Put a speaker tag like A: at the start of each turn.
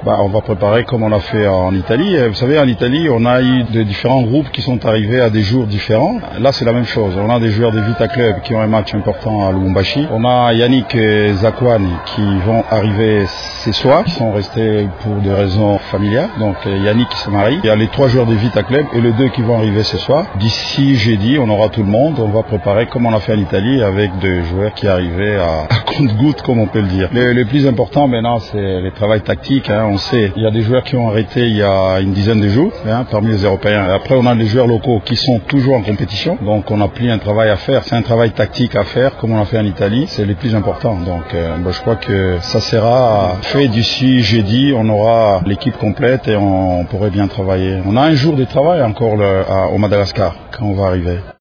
A: On va préparer comme on l'a fait en Italie. Vous savez, en Italie, on a eu de différents groupes qui sont arrivés à des jours différents. Là, c'est la même chose. On a des joueurs de Vita Club qui ont un match important à Lubumbashi. On a Yannick et Zakwani qui vont arriver ce soir, qui sont restés pour des raisons familiales. Donc Yannick qui se marie. Il y a les 3 joueurs de Vita Club et les 2 qui vont arriver ce soir. D'ici jeudi, on aura tout le monde. On va préparer comme on l'a fait en Italie avec des joueurs qui arrivaient à compte-gouttes, comme on peut le dire. Le plus important maintenant, c'est le travail tactique. On sait, il y a des joueurs qui ont arrêté il y a une dizaine de jours parmi les Européens. Et après, on a les joueurs locaux qui sont toujours en compétition. Donc, on a pris un travail à faire. C'est un travail tactique à faire, comme on l'a fait en Italie. C'est le plus important. Donc, je crois que ça sera fait d'ici jeudi. On aura l'équipe complète et on pourrait bien travailler. On a un jour de travail encore au Madagascar quand on va arriver.